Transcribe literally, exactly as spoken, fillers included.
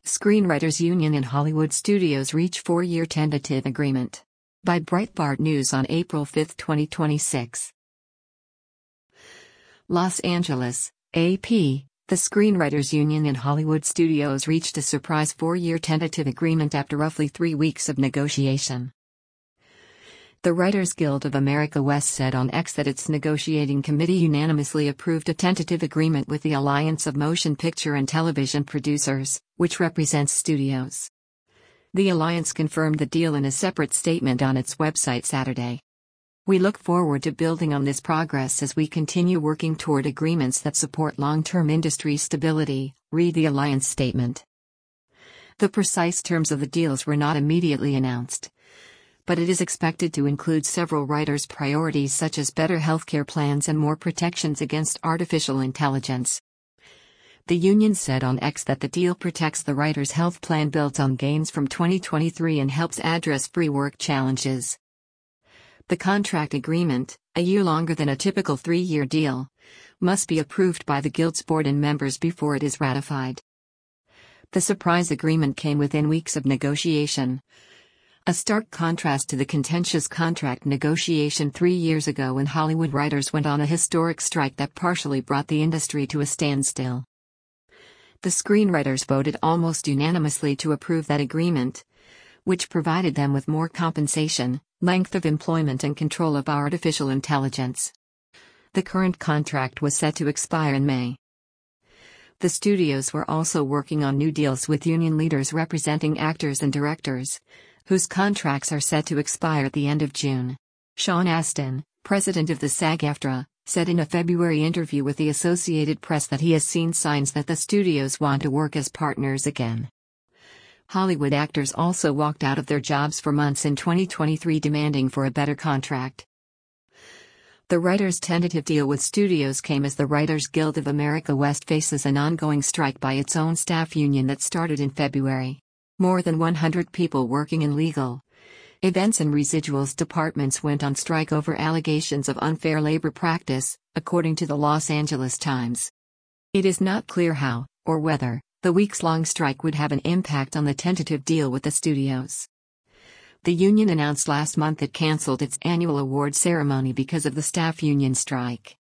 Screenwriters Union and Hollywood Studios reach four-year tentative agreement. By Breitbart News on April fifth, twenty twenty-six. Los Angeles, A P. The Screenwriters Union and Hollywood Studios reached a surprise four-year tentative agreement after roughly three weeks of negotiation. The Writers Guild of America West said on X that its negotiating committee unanimously approved a tentative agreement with the Alliance of Motion Picture and Television Producers, which represents studios. The alliance confirmed the deal in a separate statement on its website Saturday. "We look forward to building on this progress as we continue working toward agreements that support long-term industry stability," read the alliance statement. The precise terms of the deals were not immediately announced, but it is expected to include several writers' priorities such as better healthcare plans and more protections against artificial intelligence. The union said on X that the deal protects the writers' health plan built on gains from twenty twenty-three and helps address free work challenges. The contract agreement, a year longer than a typical three-year deal, must be approved by the Guild's board and members before it is ratified. The surprise agreement came within weeks of negotiation, a stark contrast to the contentious contract negotiation three years ago when Hollywood writers went on a historic strike that partially brought the industry to a standstill. The screenwriters voted almost unanimously to approve that agreement, which provided them with more compensation, length of employment and control of artificial intelligence. The current contract was set to expire in May. The studios were also working on new deals with union leaders representing actors and directors, whose contracts are set to expire at the end of June. Sean Astin, president of the SAG-AFTRA, said in a February interview with the Associated Press that he has seen signs that the studios want to work as partners again. Hollywood actors also walked out of their jobs for months in twenty twenty-three demanding for a better contract. The writers' tentative deal with studios came as the Writers Guild of America West faces an ongoing strike by its own staff union that started in February. More than one hundred people working in legal, events and residuals departments went on strike over allegations of unfair labor practice, according to the Los Angeles Times. It is not clear how, or whether, the weeks-long strike would have an impact on the tentative deal with the studios. The union announced last month it canceled its annual award ceremony because of the staff union strike.